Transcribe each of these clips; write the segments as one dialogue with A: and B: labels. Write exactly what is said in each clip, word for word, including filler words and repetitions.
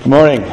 A: Good morning.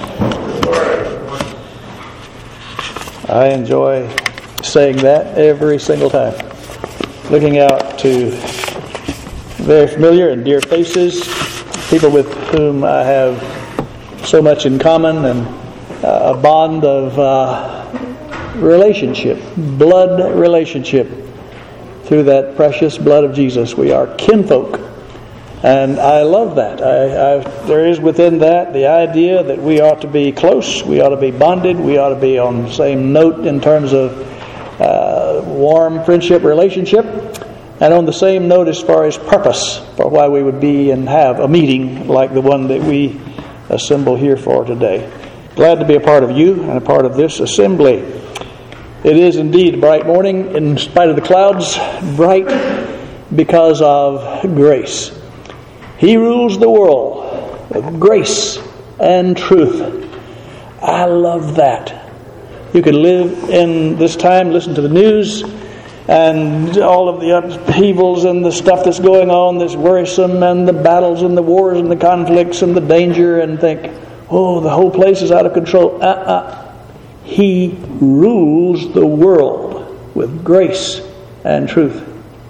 A: I enjoy saying that every single time. Looking out to very familiar and dear faces, people with whom I have so much in common, and uh, a bond of uh, relationship, blood relationship through that precious blood of Jesus. We are kinfolk. And I love that. I, I, there is within that the idea that we ought to be close, we ought to be bonded, we ought to be on the same note in terms of uh, warm friendship relationship, and on the same note as far as purpose for why we would be and have a meeting like the one that we assemble here for today. Glad to be a part of you and a part of this assembly. It is indeed a bright morning in spite of the clouds, bright because of grace. He rules the world with grace and truth. I love that. You could live in this time, listen to the news, and all of the upheavals and the stuff that's going on that's worrisome, and the battles and the wars and the conflicts and the danger, and think, oh, the whole place is out of control. Uh-uh. He rules the world with grace and truth.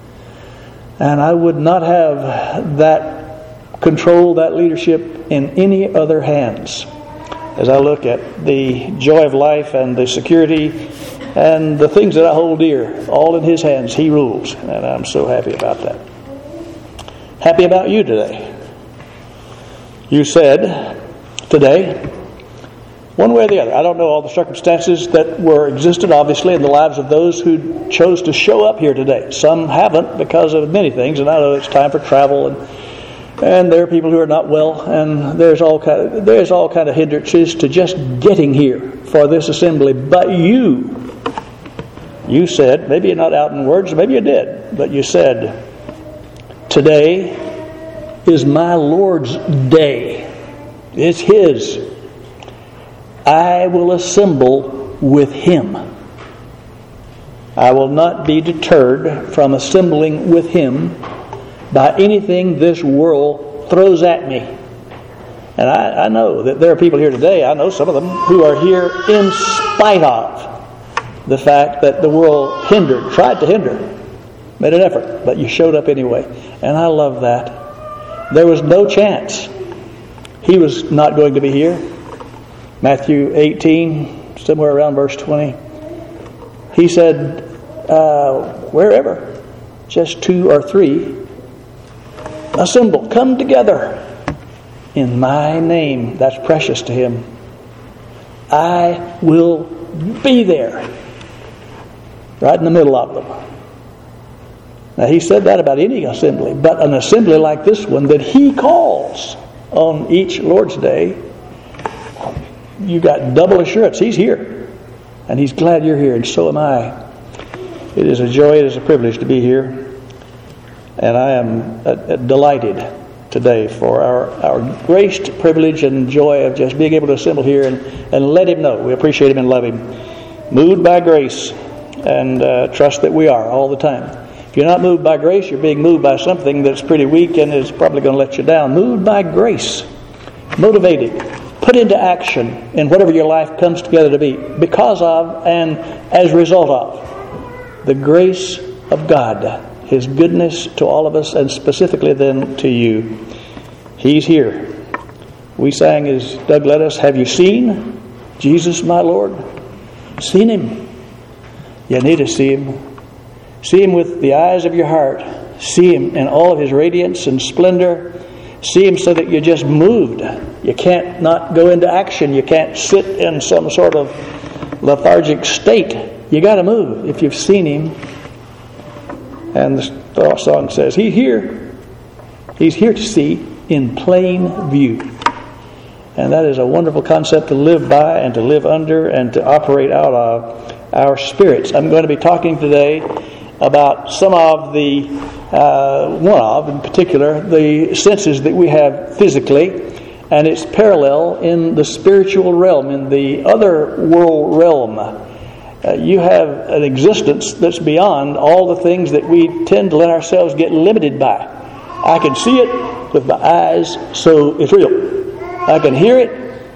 A: And I would not have that control, that leadership in any other hands. As I look at the joy of life and the security and the things that I hold dear, all in His hands, He rules. And I'm so happy about that. Happy about you today. You said today, one way or the other, I don't know all the circumstances that were existed, obviously, in the lives of those who chose to show up here today. Some haven't because of many things, and I know it's time for travel, and And there are people who are not well, and there's all kind of, there's all kind of hindrances to just getting here for this assembly. But you, you said, maybe you're not out in words, maybe you did, but you said, today is my Lord's day. It's His. I will assemble with Him. I will not be deterred from assembling with Him by anything this world throws at me. And I, I know that there are people here today, I know some of them, who are here in spite of the fact that the world hindered, tried to hinder, made an effort, but you showed up anyway. And I love that. There was no chance He was not going to be here. Matthew eighteen, somewhere around verse twenty, He said, uh, wherever, just two or three assemble, come together in my name. That's precious to Him. I will be there, right in the middle of them. Now, He said that about any assembly, but an assembly like this one that He calls on each Lord's Day, you got double assurance. He's here, and He's glad you're here, and so am I. It is a joy, it is a privilege to be here. And I am uh, delighted today for our, our graced privilege and joy of just being able to assemble here and, and let Him know we appreciate Him and love Him. Moved by grace, and uh, trust that we are all the time. If you're not moved by grace, you're being moved by something that's pretty weak and is probably going to let you down. Moved by grace, motivated, put into action in whatever your life comes together to be, because of and as a result of the grace of God. His goodness to all of us, and specifically then to you. He's here. We sang, as Doug led us, have you seen Jesus my Lord? Seen Him? You need to see Him. See Him with the eyes of your heart. See Him in all of His radiance and splendor. See Him so that you're just moved. You can't not go into action. You can't sit in some sort of lethargic state. You got to move if you've seen Him. And the song says, He's here. He's here to see in plain view. And that is a wonderful concept to live by and to live under and to operate out of our spirits. I'm going to be talking today about some of the, uh, one of, in particular, the senses that we have physically, and its parallel in the spiritual realm, in the other world realm. Uh, you have an existence that's beyond all the things that we tend to let ourselves get limited by. I can see it with my eyes, so it's real. I can hear it,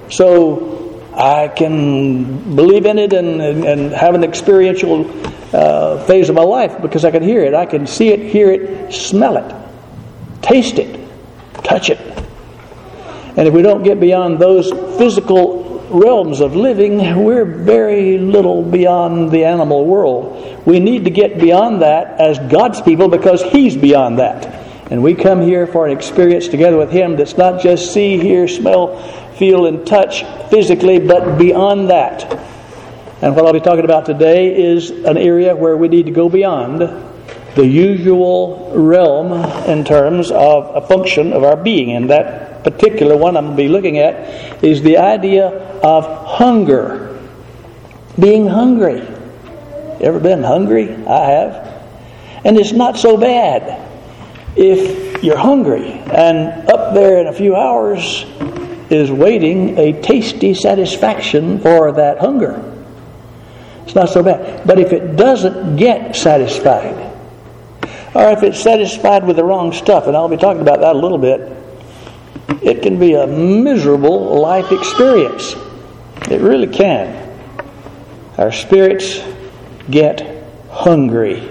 A: so I can believe in it and, and, and have an experiential uh, phase of my life because I can hear it. I can see it, hear it, smell it, taste it, touch it. And if we don't get beyond those physical realms of living, we're very little beyond the animal world. We need to get beyond that as God's people because He's beyond that. And we come here for an experience together with Him that's not just see, hear, smell, feel, and touch physically, but beyond that. And what I'll be talking about today is an area where we need to go beyond the usual realm in terms of a function of our being. And that particular one I'm going to be looking at is the idea of hunger. Being hungry. Ever been hungry? I have. And it's not so bad if you're hungry and up there in a few hours is waiting a tasty satisfaction for that hunger. It's not so bad. But if it doesn't get satisfied, or if it's satisfied with the wrong stuff, and I'll be talking about that a little bit, it can be a miserable life experience. It really can. Our spirits get hungry.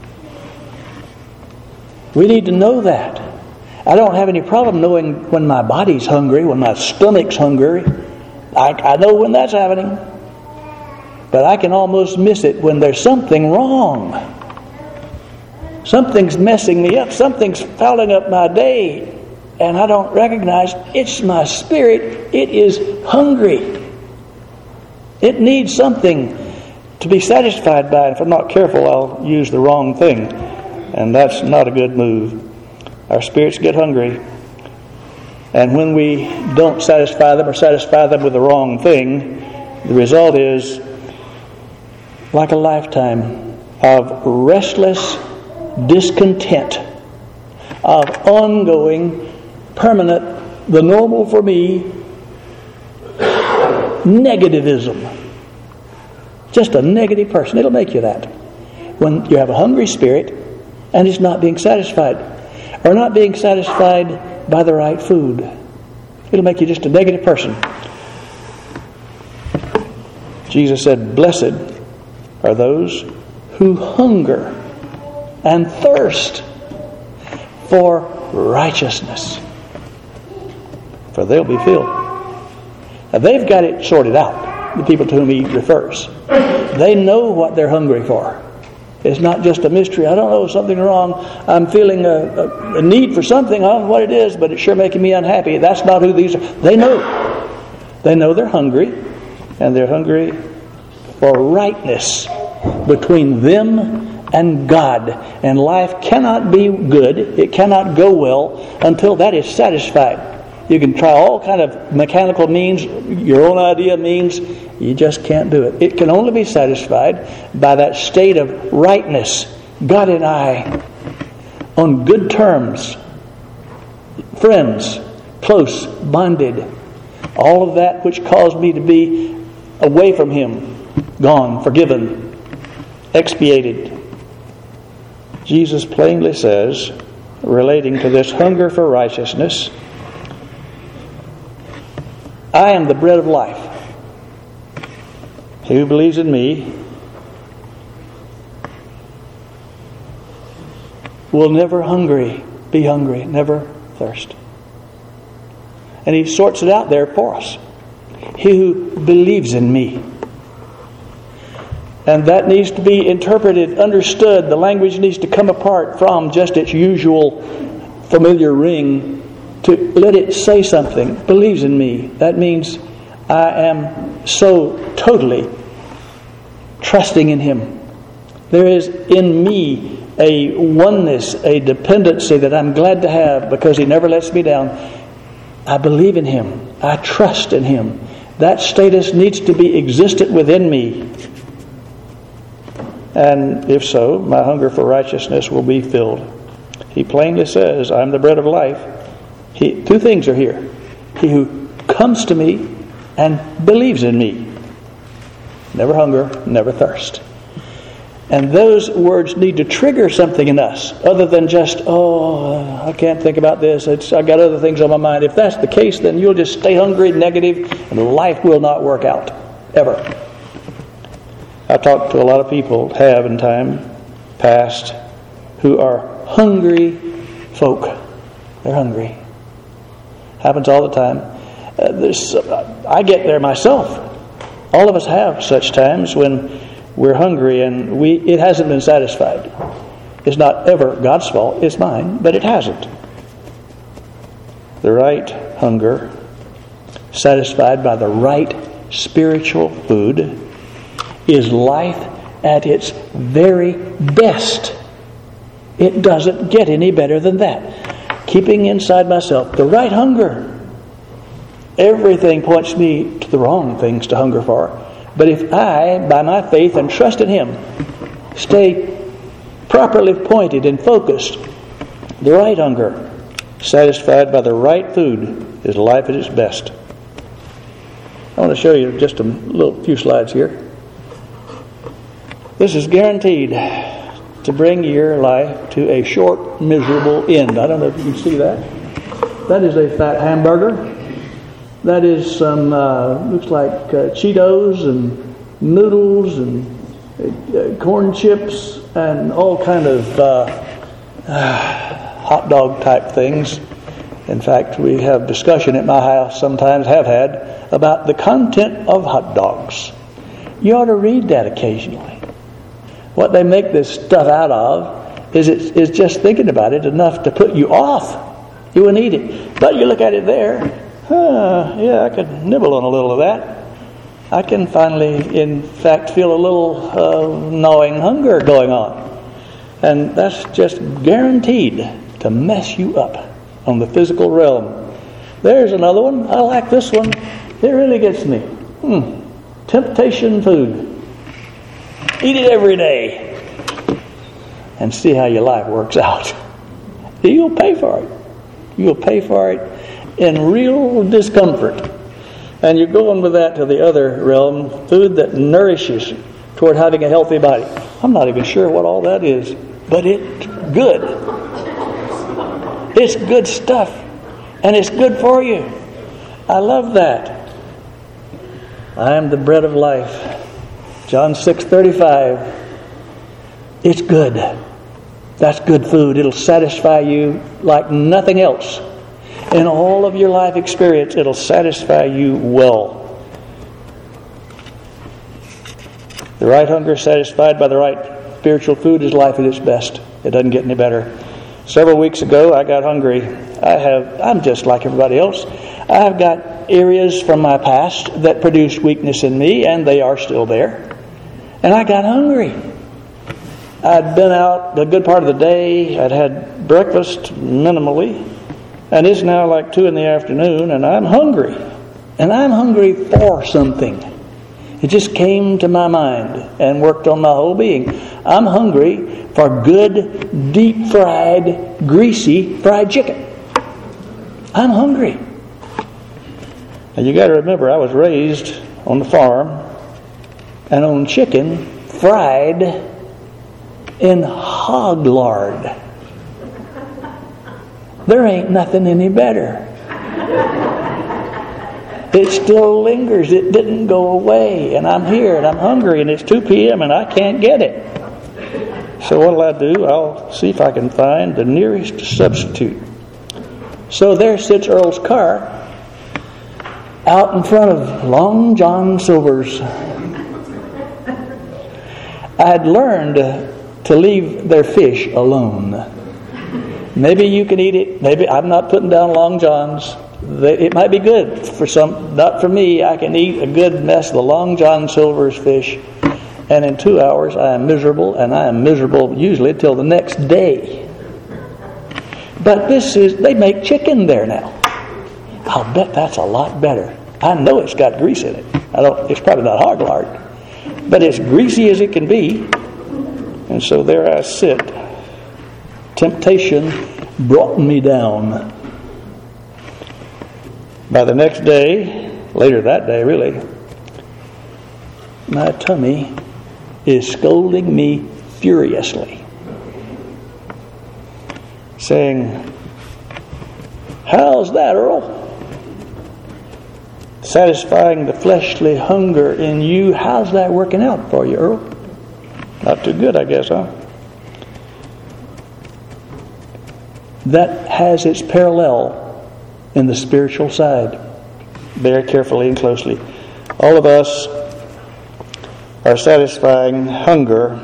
A: We need to know that. I don't have any problem knowing when my body's hungry, when my stomach's hungry. I, I know when that's happening. But I can almost miss it when there's something wrong. Something's messing me up. Something's fouling up my day. And I don't recognize it's my spirit. It is hungry. It needs something to be satisfied by. If I'm not careful, I'll use the wrong thing. And that's not a good move. Our spirits get hungry. And when we don't satisfy them or satisfy them with the wrong thing, the result is like a lifetime of restless discontent, of ongoing, permanent, the normal for me, negativism. Just a negative person. It'll make you that. When you have a hungry spirit and it's not being satisfied, or not being satisfied by the right food, it'll make you just a negative person. Jesus said, "Blessed are those who hunger and thirst for righteousness, for they'll be filled." Now, they've got it sorted out, the people to whom He refers. They know what they're hungry for. It's not just a mystery. I don't know, something wrong. I'm feeling a, a, a need for something. I don't know what it is, but it's sure making me unhappy. That's not who these are. They know. They know they're hungry, and they're hungry for rightness between them and God. And life cannot be good. It cannot go well until that is satisfied. You can try all kind of mechanical means, your own idea means, you just can't do it. It can only be satisfied by that state of rightness. God and I on good terms, friends, close, bonded. All of that which caused me to be away from Him, gone, forgiven, expiated. Jesus plainly says, relating to this hunger for righteousness, "I am the bread of life. He who believes in me will never hungry, be hungry, never thirst." And He sorts it out there for us. He who believes in me. And that needs to be interpreted, understood. The language needs to come apart from just its usual familiar ring to let it say something. Believes in me. That means I am so totally trusting in Him. There is in me a oneness, a dependency that I'm glad to have because He never lets me down. I believe in Him. I trust in Him. That status needs to be existent within me. And if so, my hunger for righteousness will be filled. He plainly says, "I'm the bread of life." He, two things are here. He who comes to me and believes in me. Never hunger, never thirst. And those words need to trigger something in us other than just, oh, I can't think about this. It's, I got other things on my mind. If that's the case, then you'll just stay hungry, negative, and life will not work out, ever. I talked to a lot of people, have in time past, who are hungry folk. They're hungry. Happens all the time. Uh, there's, uh, I get there myself. All of us have such times when we're hungry and we it hasn't been satisfied. It's not ever God's fault, it's mine, but it hasn't. The right hunger, satisfied by the right spiritual food, is life at its very best. It doesn't get any better than that. Keeping inside myself the right hunger. Everything points me to the wrong things to hunger for. But if I, by my faith and trust in Him, stay properly pointed and focused, the right hunger, satisfied by the right food, is life at its best. I want to show you just a little few slides here. This is guaranteed to bring your life to a short, miserable end. I don't know if you can see that. That is a fat hamburger. That is some, uh, looks like uh, Cheetos and noodles and uh, corn chips and all kind of uh, uh, hot dog type things. In fact, we have discussion at my house, sometimes have had, about the content of hot dogs. You ought to read that occasionally. What they make this stuff out of is it is just thinking about it enough to put you off. You wouldn't eat it. But you look at it there. Huh, yeah, I could nibble on a little of that. I can finally, in fact, feel a little uh, gnawing hunger going on. And that's just guaranteed to mess you up on the physical realm. There's another one. I like this one. It really gets me. Hmm. Temptation food. Eat it every day and see how your life works out. You'll pay for it. You'll pay for it in real discomfort. And you're going with that to the other realm, food that nourishes toward having a healthy body. I'm not even sure what all that is, but it's good. It's good stuff, and it's good for you. I love that. I am the bread of life. John six thirty-five. It's good. That's good food. It'll satisfy you like nothing else. In all of your life experience, it'll satisfy you well. The right hunger satisfied by the right spiritual food is life at its best. It doesn't get any better. Several weeks ago, I got hungry. I have, I'm just like everybody else. I've got areas from my past that produced weakness in me, and they are still there. And I got hungry. I'd been out a good part of the day. I'd had breakfast minimally. And it's now like two in the afternoon, and I'm hungry. And I'm hungry for something. It just came to my mind and worked on my whole being. I'm hungry for good, deep-fried, greasy fried chicken. I'm hungry. And you got to remember, I was raised on the farm and on chicken fried in hog lard. There ain't nothing any better. It still lingers. It didn't go away. And I'm here and I'm hungry and it's two p.m. and I can't get it. So what'll I do? I'll see if I can find the nearest substitute. So there sits Earl's car out in front of Long John Silver's. I had learned to leave their fish alone. Maybe you can eat it. Maybe I'm not putting down Long John's. It might be good for some. Not for me. I can eat a good mess of the Long John Silver's fish, and in two hours I am miserable, and I am miserable usually till the next day. But this is, they make chicken there now. I'll bet that's a lot better. I know it's got grease in it. I don't. It's probably not hog lard, but it's greasy as it can be. And so there I sit. Temptation brought me down. By the next day, later that day really, my tummy is scolding me furiously, saying, "How's that, Earl? Satisfying the fleshly hunger in you, how's that working out for you, Earl? Not too good, I guess, huh?" That has its parallel in the spiritual side. Very carefully and closely. All of us are satisfying hunger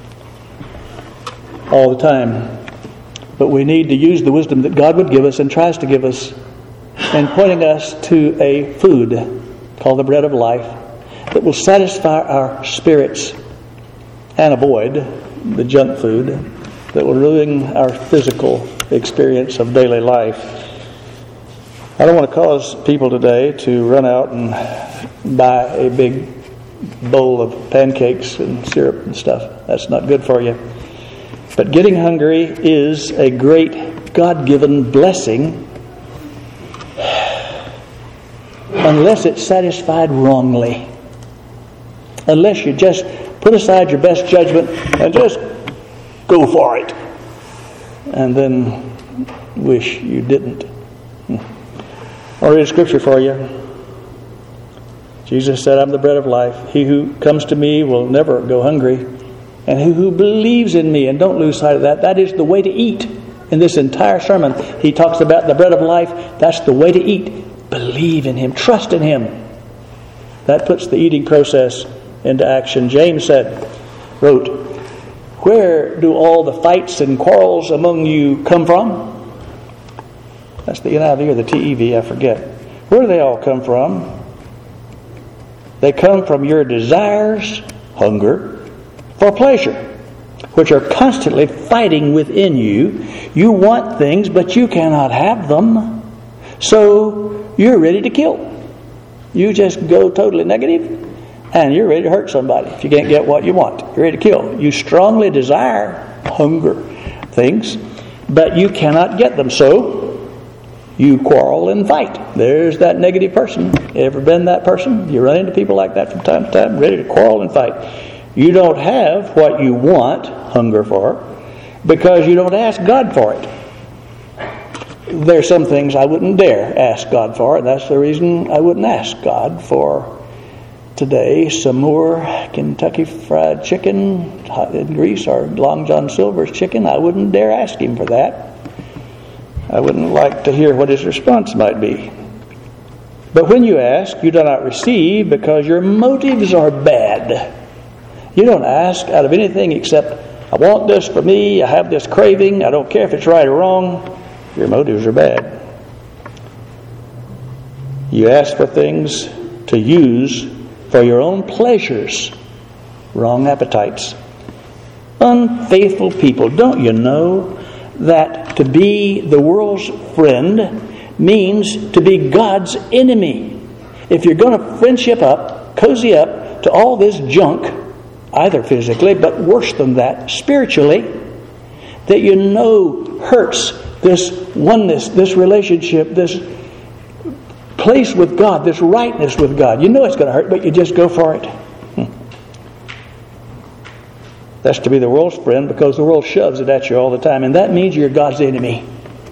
A: all the time. But we need to use the wisdom that God would give us and tries to give us in pointing us to a food called the bread of life that will satisfy our spirits and avoid the junk food that will ruin our physical experience of daily life. I don't want to cause people today to run out and buy a big bowl of pancakes and syrup and stuff. That's not good for you. But getting hungry is a great God-given blessing unless it's satisfied wrongly. Unless you just put aside your best judgment and just go for it. And then wish you didn't. I'll read a scripture for you. Jesus said, "I'm the bread of life. He who comes to me will never go hungry. And he who believes in me," and don't lose sight of that, that is the way to eat. In this entire sermon, he talks about the bread of life. That's the way to eat. Believe in him. Trust in him. That puts the eating process into action. James said, wrote, "Where do all the fights and quarrels among you come from?" That's the N I V or the T E V, I forget. Where do they all come from? They come from your desires, hunger, for pleasure, which are constantly fighting within you. You want things, but you cannot have them. So you're ready to kill. You just go totally negative, and you're ready to hurt somebody if you can't get what you want. You're ready to kill. You strongly desire hunger things, but you cannot get them. So you quarrel and fight. There's that negative person. Ever been that person? You run into people like that from time to time, ready to quarrel and fight. You don't have what you want, hunger for, because you don't ask God for it. There's some things I wouldn't dare ask God for, and that's the reason I wouldn't ask God for today some more Kentucky Fried Chicken, hot in grease, or Long John Silver's chicken. I wouldn't dare ask him for that. I wouldn't like to hear what his response might be. But when you ask, you do not receive because your motives are bad. You don't ask out of anything except, "I want this for me, I have this craving, I don't care if it's right or wrong." Your motives are bad. You ask for things to use for your own pleasures. Wrong appetites. Unfaithful people. Don't you know that to be the world's friend means to be God's enemy? If you're going to friendship up, cozy up to all this junk, either physically, but worse than that, spiritually, that you know hurts this oneness, this relationship, this place with God, this rightness with God. You know it's going to hurt, but you just go for it. Hmm. That's to be the world's friend, because the world shoves it at you all the time, and that means you're God's enemy.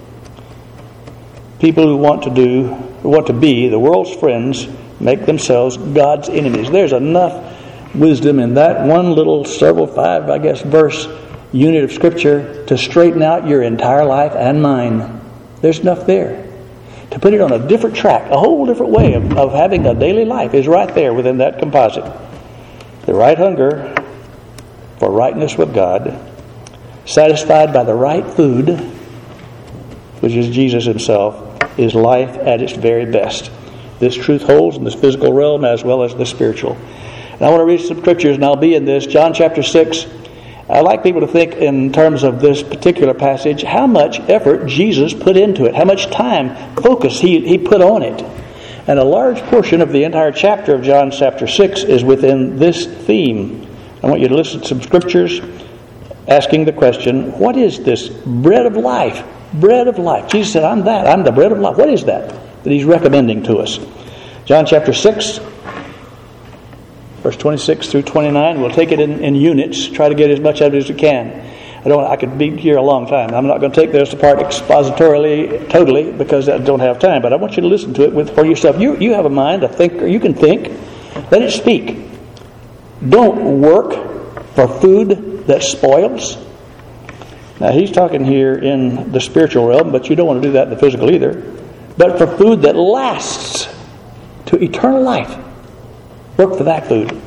A: People who want to do, who want to be the world's friends, make themselves God's enemies. There's enough wisdom in that one little several five, I guess, verse unit of Scripture to straighten out your entire life and mine. There's enough there. To put it on a different track, a whole different way of, of having a daily life is right there within that composite. The right hunger for rightness with God, satisfied by the right food, which is Jesus himself, is life at its very best. This truth holds in this physical realm as well as the spiritual. And I want to read some scriptures, and I'll be in this. John chapter six. I like people to think in terms of this particular passage, how much effort Jesus put into it, how much time, focus he, he put on it. And a large portion of the entire chapter of John chapter six is within this theme. I want you to listen to some scriptures asking the question, what is this bread of life? Bread of life. Jesus said, I'm that. I'm the bread of life. What is that that he's recommending to us? John chapter six, verse twenty-six through twenty-nine. We'll take it in, in units, try to get as much of it as we can. I don't. I could be here a long time. I'm not going to take this apart expositorily, totally, because I don't have time. But I want you to listen to it with for yourself. You you have a mind, a thinker. You can think. Let it speak. Don't work for food that spoils. Now he's talking here in the spiritual realm, but you don't want to do that in the physical either. But for food that lasts to eternal life. Work for that food.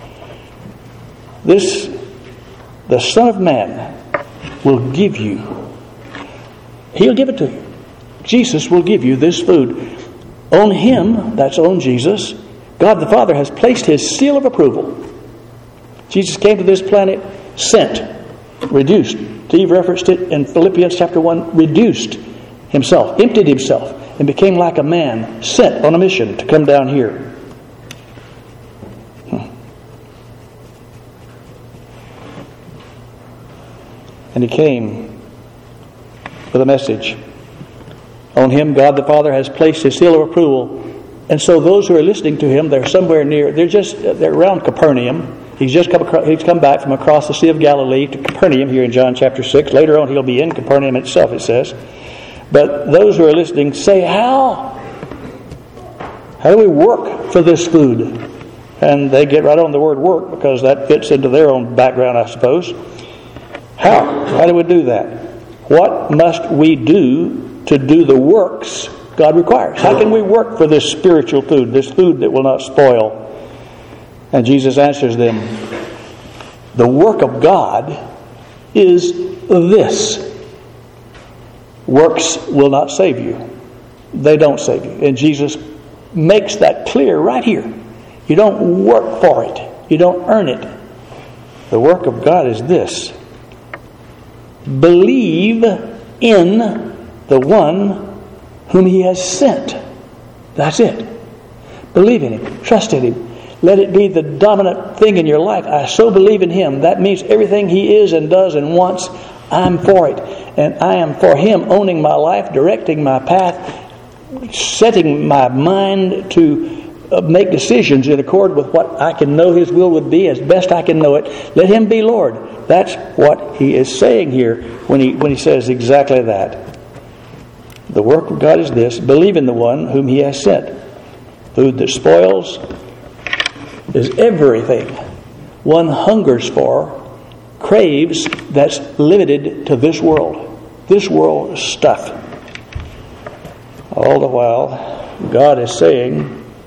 A: This, the Son of Man, will give you. He'll give it to you. Jesus will give you this food. On Him, that's on Jesus, God the Father has placed His seal of approval. Jesus came to this planet sent, reduced. Steve referenced it in Philippians chapter one, reduced Himself, emptied Himself, and became like a man sent on a mission to come down here. Hmm. And He came with a message. On Him, God the Father has placed His seal of approval. And so those who are listening to Him, they're somewhere near, they're just, they're around Capernaum. He's just come across, he's come back from across the Sea of Galilee to Capernaum here in John chapter six. Later on, He'll be in Capernaum itself, it says. But those who are listening say, how? How do we work for this food? And they get right on the word work because that fits into their own background, I suppose. How? How do we do that? What must we do to do the works God requires? How can we work for this spiritual food, this food that will not spoil? And Jesus answers them, the work of God is this. Works will not save you. They don't save you. And Jesus makes that clear right here. You don't work for it. You don't earn it. The work of God is this. Believe in the one whom He has sent. That's it. Believe in Him. Trust in Him. Let it be the dominant thing in your life. I so believe in Him. That means everything He is and does and wants, I'm for it. And I am for Him, owning my life, directing my path, setting my mind to make decisions in accord with what I can know His will would be as best I can know it. Let Him be Lord. That's what He is saying here when He when He says exactly that. The work of God is this. Believe in the one whom He has sent. Food that spoils is everything one hungers for, craves, that's limited to this world. This world stuff. All the while, God is saying,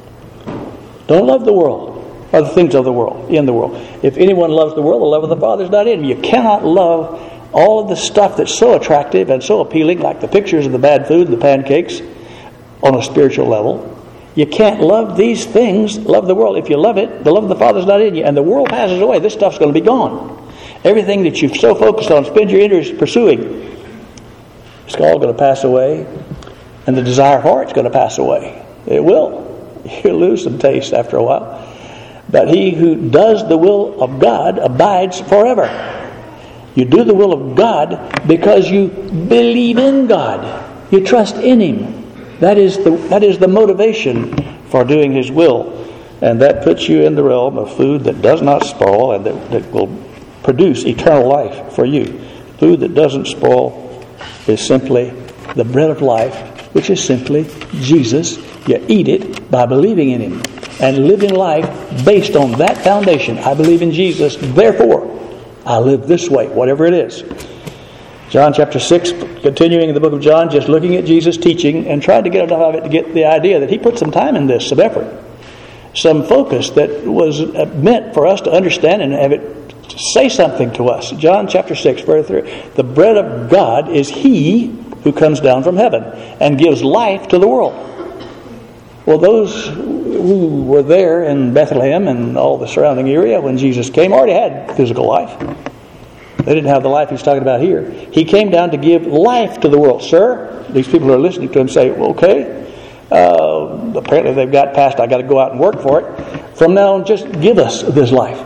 A: don't love the world or the things of the world, in the world. If anyone loves the world, the love of the Father is not in him. You cannot love all of the stuff that's so attractive and so appealing, like the pictures of the bad food and the pancakes, on a spiritual level. You can't love these things, love the world. If you love it, the love of the Father is not in you. And the world passes away. This stuff's going to be gone. Everything that you've so focused on, spend your energies pursuing, it's all going to pass away. And the desire for it's going to pass away. It will. You'll lose some taste after a while. But he who does the will of God abides forever. You do the will of God because you believe in God. You trust in Him. That is the that is the motivation for doing His will. And that puts you in the realm of food that does not spoil and that, that will produce eternal life for you. Food that doesn't spoil is simply the bread of life, which is simply Jesus. You eat it by believing in Him and living life based on that foundation. I believe in Jesus, therefore I live this way, whatever it is. John chapter six, continuing in the book of John, just looking at Jesus' teaching and trying to get enough of it to get the idea that He put some time in this, some effort, some focus that was meant for us to understand and have it say something to us. John chapter six, verse three, the bread of God is He who comes down from heaven and gives life to the world. Well, those who were there in Bethlehem and all the surrounding area when Jesus came already had physical life. They didn't have the life He's talking about here. He came down to give life to the world. Sir, these people who are listening to Him say, well, okay, uh, apparently they've got past, I got to go out and work for it. From now on, just give us this life.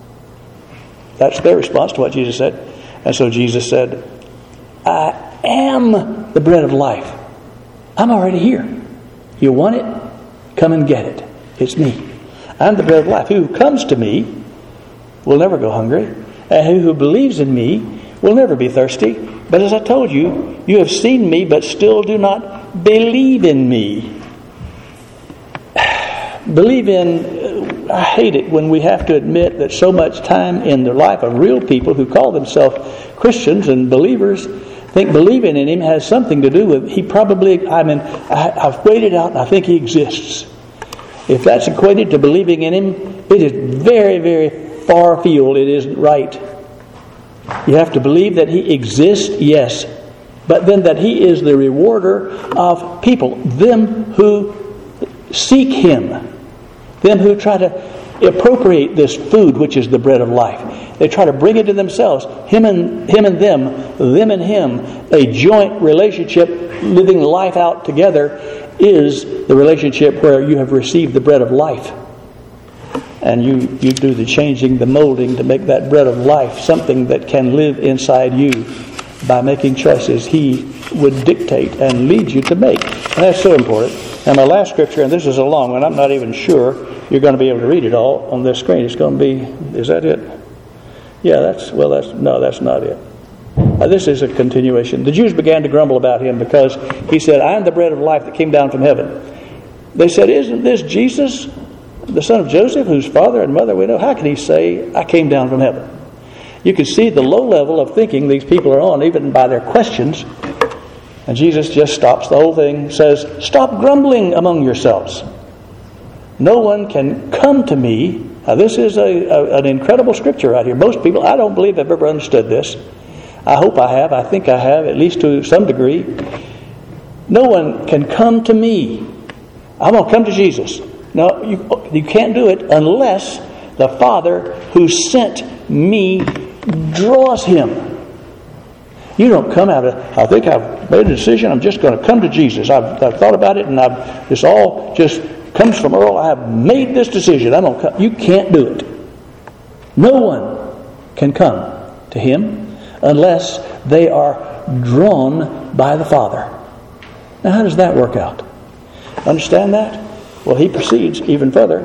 A: That's their response to what Jesus said. And so Jesus said, I am the bread of life. I'm already here. You want it? Come and get it. It's me. I'm the bread of life. He who comes to me will never go hungry, and he who believes in me will never be thirsty. But as I told you, you have seen me, but still do not believe in me. Believe in, I hate it when we have to admit that so much time in the life of real people who call themselves Christians and believers think believing in him has something to do with, he probably, I mean, I, I've weighed it out and I think he exists. If that's equated to believing in him, it is very, very far afield. It isn't right. You have to believe that he exists, yes, but then that he is the rewarder of people, them who seek him, them who try to appropriate this food which is the bread of life. They try to bring it to themselves, him and him and them, them and him. A joint relationship, living life out together, is the relationship where you have received the bread of life. And you, you do the changing, the molding to make that bread of life something that can live inside you by making choices he would dictate and lead you to make. And that's so important. And my last scripture, and this is a long one, I'm not even sure you're going to be able to read it all on this screen. It's going to be, is that it? Yeah, that's, well, that's, no, that's not it. Uh, this is a continuation. The Jews began to grumble about him because he said, I am the bread of life that came down from heaven. They said, isn't this Jesus, the son of Joseph, whose father and mother we know? How can he say, I came down from heaven? You can see the low level of thinking these people are on, even by their questions. And Jesus just stops the whole thing, says, stop grumbling among yourselves. No one can come to me. Now, this is a, a, an incredible scripture right here. Most people, I don't believe I've ever understood this. I hope I have. I think I have, at least to some degree. No one can come to me. I'm going to come to Jesus. No, you, you can't do it unless the Father who sent me draws him. You don't come out of, I think I've made a decision, I'm just going to come to Jesus. I've, I've thought about it, and I've, this all just comes from Earl. I have made this decision. I'm going to come. You can't do it. No one can come to him unless they are drawn by the Father. Now, how does that work out? Understand that? Well, he proceeds even further.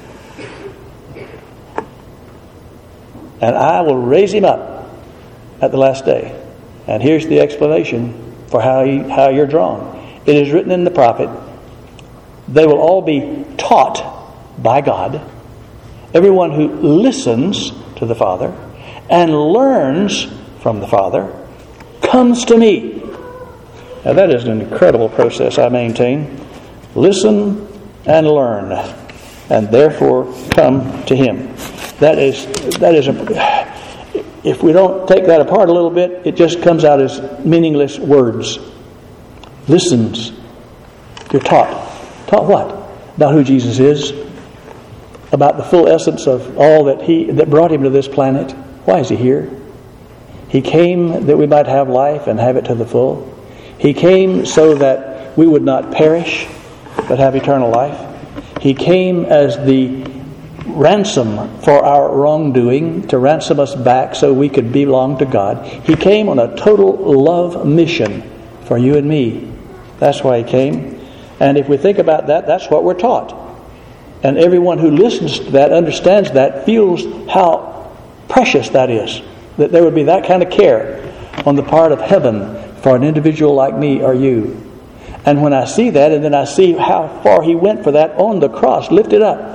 A: And I will raise him up at the last day. And here's the explanation for how he, how you're drawn. It is written in the prophet, they will all be taught by God. Everyone who listens to the Father and learns from the Father comes to me. Now that is an incredible process, I maintain. Listen and learn, and therefore come to him. That is, that is a... If we don't take that apart a little bit, it just comes out as meaningless words. Listens. You're taught. Taught what? About who Jesus is. About the full essence of all that he that brought him to this planet. Why is he here? He came that we might have life and have it to the full. He came so that we would not perish, but have eternal life. He came as the ransom for our wrongdoing, to ransom us back so we could belong to God. He came on a total love mission for you and me. That's why he came. And if we think about that, that's what we're taught. And everyone who listens to that, understands that, feels how precious that is. That there would be that kind of care on the part of heaven for an individual like me or you. And when I see that, and then I see how far he went for that on the cross, lifted up,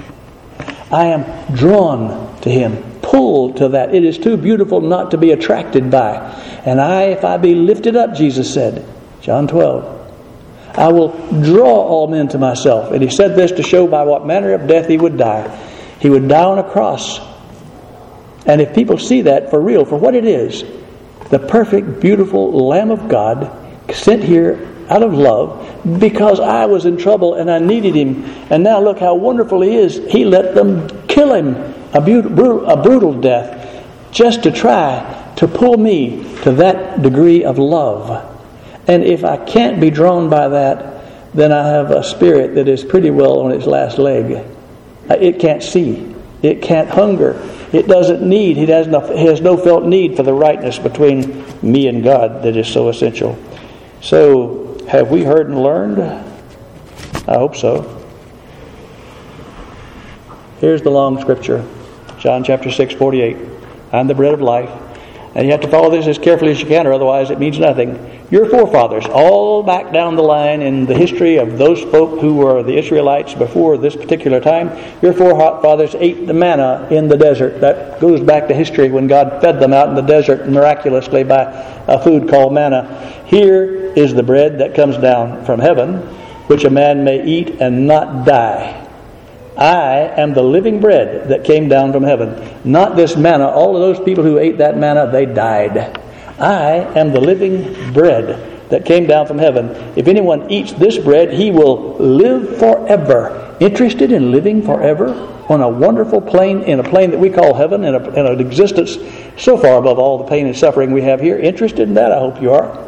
A: I am drawn to him, pulled to that. It is too beautiful not to be attracted by. And I, if I be lifted up, Jesus said, John twelve, I will draw all men to myself. And he said this to show by what manner of death he would die. He would die on a cross. And if people see that for real, for what it is, the perfect, beautiful Lamb of God sent here out of love, because I was in trouble and I needed him. And now look how wonderful he is. He let them kill him a, brutal, a brutal death just to try to pull me to that degree of love. And if I can't be drawn by that, then I have a spirit that is pretty well on its last leg. It can't see. It can't hunger. It doesn't need. It has no, it has no felt need for the rightness between me and God that is so essential. So, have we heard and learned? I hope so. Here's the long scripture. John chapter six, forty-eight. I'm the bread of life. And you have to follow this as carefully as you can, or otherwise it means nothing. Your forefathers, all back down the line in the history of those folk who were the Israelites before this particular time, your forefathers ate the manna in the desert. That goes back to history when God fed them out in the desert miraculously by a food called manna. Here is the bread that comes down from heaven, which a man may eat and not die. I am the living bread that came down from heaven. Not this manna. All of those people who ate that manna, they died. I am the living bread that came down from heaven. If anyone eats this bread, he will live forever. Interested in living forever on a wonderful plane, in a plane that we call heaven, in, a, in an existence so far above all the pain and suffering we have here? Interested in that? I hope you are.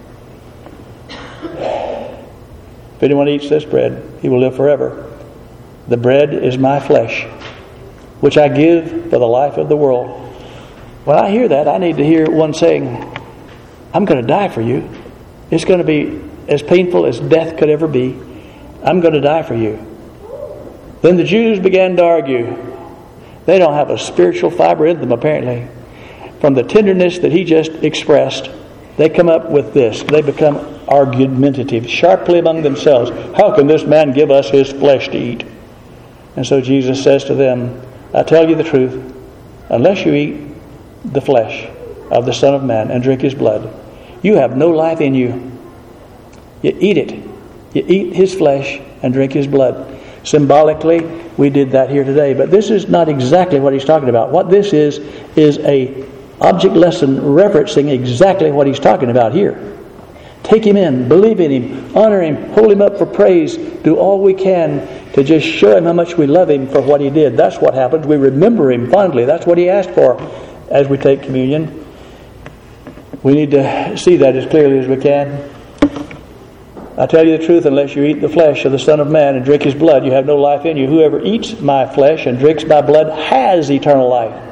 A: If anyone eats this bread, he will live forever. The bread is my flesh, which I give for the life of the world. When I hear that, I need to hear one saying, I'm going to die for you. It's going to be as painful as death could ever be. I'm going to die for you. Then the Jews began to argue. They don't have a spiritual fiber in them, apparently. From the tenderness that he just expressed, they come up with this. They become argumentative, sharply among themselves. How can this man give us his flesh to eat? And so Jesus says to them, I tell you the truth, unless you eat the flesh of the Son of Man and drink his blood, you have no life in you. You eat it. You eat his flesh and drink his blood. Symbolically, we did that here today, but this is not exactly what he's talking about. What this is, is a object lesson referencing exactly what he's talking about here. Take him in, believe in him, honor him, hold him up for praise, do all we can to just show him how much we love him for what he did. That's what happens. We remember him fondly. That's what he asked for as we take communion. We need to see that as clearly as we can. I tell you the truth, unless you eat the flesh of the Son of Man and drink his blood, you have no life in you. Whoever eats my flesh and drinks my blood has eternal life.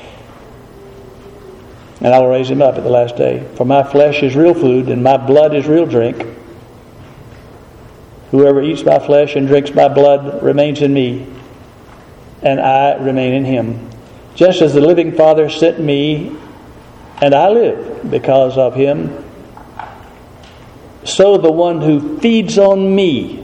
A: And I will raise him up at the last day. For my flesh is real food, and my blood is real drink. Whoever eats my flesh and drinks my blood remains in me, and I remain in him. Just as the living Father sent me, and I live because of him, so the one who feeds on me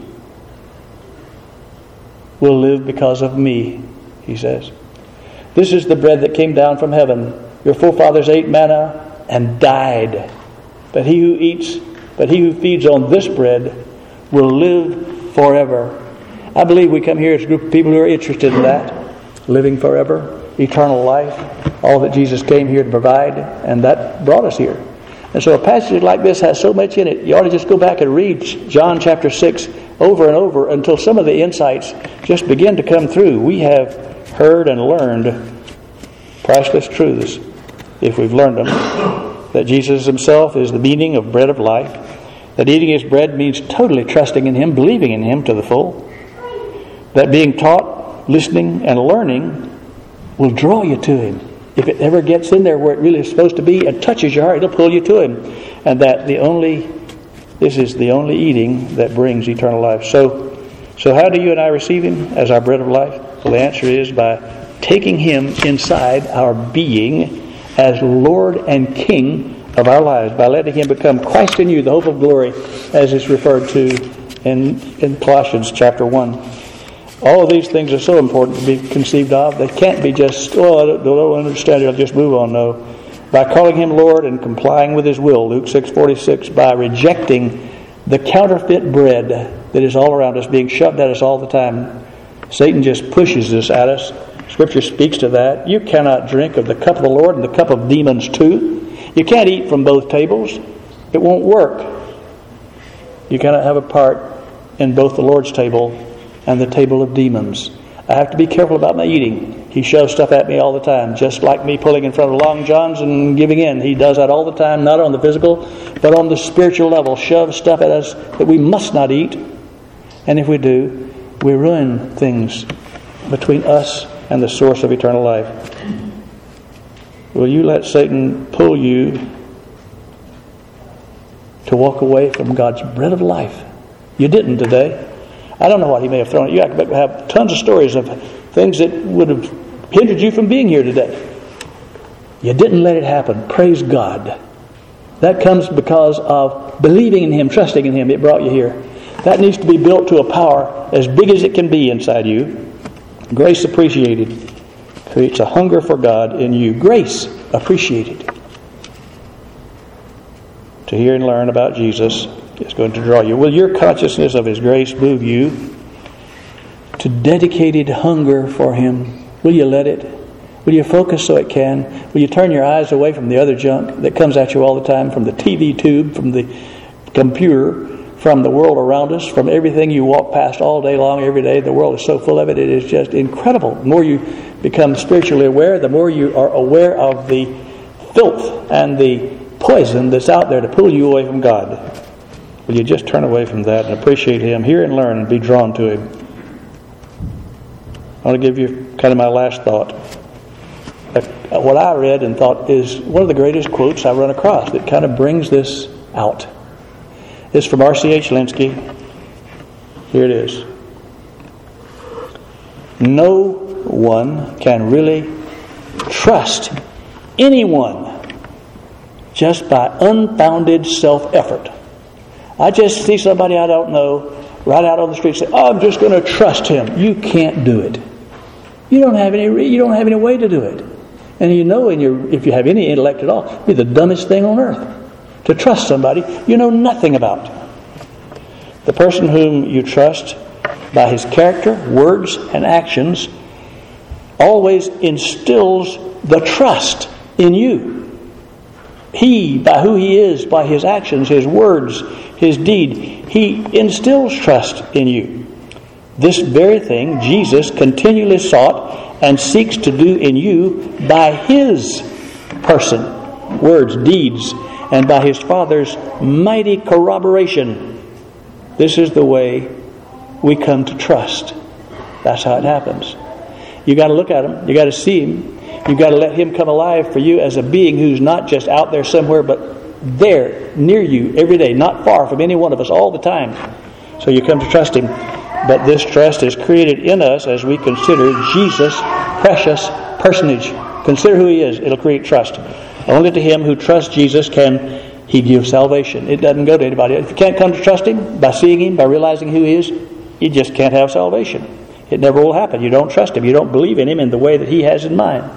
A: will live because of me, he says. This is the bread that came down from heaven. Your forefathers ate manna and died. But he who eats, but he who feeds on this bread will live forever. I believe we come here as a group of people who are interested in that. Living forever, eternal life, all that Jesus came here to provide, and that brought us here. And so a passage like this has so much in it, you ought to just go back and read John chapter six over and over until some of the insights just begin to come through. We have heard and learned priceless truths, if we've learned them, that Jesus himself is the meaning of bread of life, that eating his bread means totally trusting in him, believing in him to the full, that being taught, listening, and learning will draw you to him. If it ever gets in there where it really is supposed to be and touches your heart, it'll pull you to him. And that the only, this is the only eating that brings eternal life. So, so how do you and I receive him as our bread of life? Well, the answer is by taking him inside our being as Lord and King of our lives, by letting him become Christ in you, the hope of glory, as is referred to in, in Colossians chapter one. All of these things are so important to be conceived of. They can't be just, oh, I don't, don't understand it, I'll just move on. No. By calling him Lord and complying with his will, Luke six forty-six, by rejecting the counterfeit bread that is all around us, being shoved at us all the time. Satan just pushes this at us. Scripture speaks to that. You cannot drink of the cup of the Lord and the cup of demons too. You can't eat from both tables. It won't work. You cannot have a part in both the Lord's table and the table of demons. I have to be careful about my eating. He shoves stuff at me all the time, just like me pulling in front of Long John's and giving in. He does that all the time, not on the physical, but on the spiritual level. Shoves stuff at us that we must not eat. And if we do, we ruin things between us and the source of eternal life. Will you let Satan pull you to walk away from God's bread of life? You didn't today. I don't know what he may have thrown at you. I could have tons of stories of things that would have hindered you from being here today. You didn't let it happen. Praise God. That comes because of believing in Him, trusting in Him. It brought you here. That needs to be built to a power as big as it can be inside you. Grace appreciated creates a hunger for God in you. Grace appreciated. To hear and learn about Jesus is going to draw you. Will your consciousness of His grace move you to dedicated hunger for Him? Will you let it? Will you focus so it can? Will you turn your eyes away from the other junk that comes at you all the time, from the T V tube, from the computer, from the world around us, from everything you walk past all day long, every day? The world is so full of it. It is just incredible. The more you become spiritually aware, the more you are aware of the filth and the poison that's out there to pull you away from God. Will you just turn away from that and appreciate Him, hear and learn, and be drawn to Him? I want to give you kind of my last thought. What I read and thought is one of the greatest quotes I run across that kind of brings this out. It's from R C H Lenski. Here it is. No one can really trust anyone just by unfounded self-effort. I just see somebody I don't know right out on the street say, oh, I'm just going to trust him. You can't do it. You don't have any you don't have any way to do it. And you know, in your, if you have any intellect at all, it'd be the dumbest thing on earth to trust somebody you know nothing about. The person whom you trust by his character, words, and actions always instills the trust in you. He, by who he is, by his actions, his words, his deed, he instills trust in you. This very thing Jesus continually sought and seeks to do in you by His person, words, deeds, and by His Father's mighty corroboration. This is the way we come to trust. That's how it happens. You got to look at Him. You got to see Him. You got to let Him come alive for you as a being who's not just out there somewhere, but there, near you, every day, not far from any one of us, all the time. So you come to trust Him. But this trust is created in us as we consider Jesus' precious personage. Consider who He is. It'll create trust. Only to him who trusts Jesus can He give salvation. It doesn't go to anybody. If you can't come to trust Him by seeing Him, by realizing who He is, you just can't have salvation. It never will happen. You don't trust Him. You don't believe in Him in the way that He has in mind.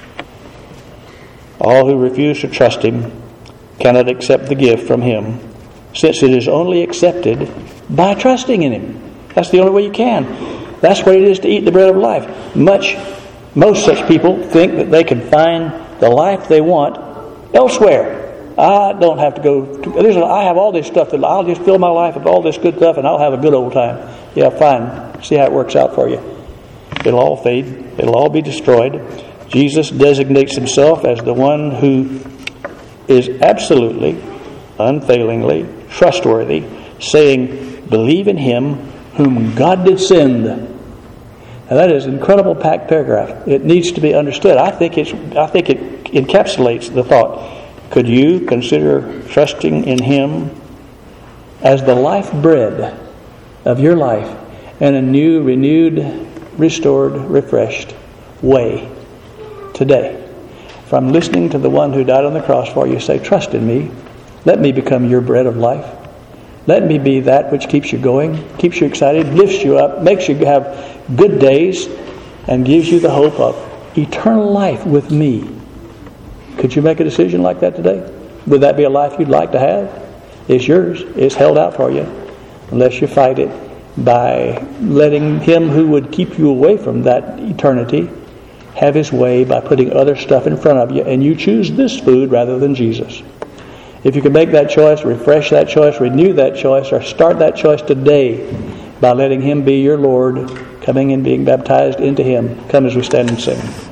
A: All who refuse to trust Him cannot accept the gift from Him, since it is only accepted by trusting in Him. That's the only way you can. That's what it is to eat the bread of life. Much, most such people think that they can find the life they want elsewhere. I don't have to go to, there's a, I have all this stuff that I'll just fill my life with all this good stuff and I'll have a good old time. Yeah, fine. See how it works out for you. It'll all fade. It'll all be destroyed. Jesus designates Himself as the one who is absolutely, unfailingly trustworthy, saying, believe in Him whom God did send. Now that is an incredible packed paragraph. It needs to be understood. I think it's I think it encapsulates the thought. Could you consider trusting in Him as the life bread of your life in a new, renewed, restored, refreshed way today? From listening to the one who died on the cross for you, say, trust in me. Let me become your bread of life. Let me be that which keeps you going, keeps you excited, lifts you up, makes you have good days, and gives you the hope of eternal life with me. Could you make a decision like that today? Would that be a life you'd like to have? It's yours. It's held out for you. Unless you fight it by letting Him who would keep you away from that eternity have His way by putting other stuff in front of you, and you choose this food rather than Jesus. If you can make that choice, refresh that choice, renew that choice, or start that choice today by letting Him be your Lord, coming and being baptized into Him. Come as we stand and sing.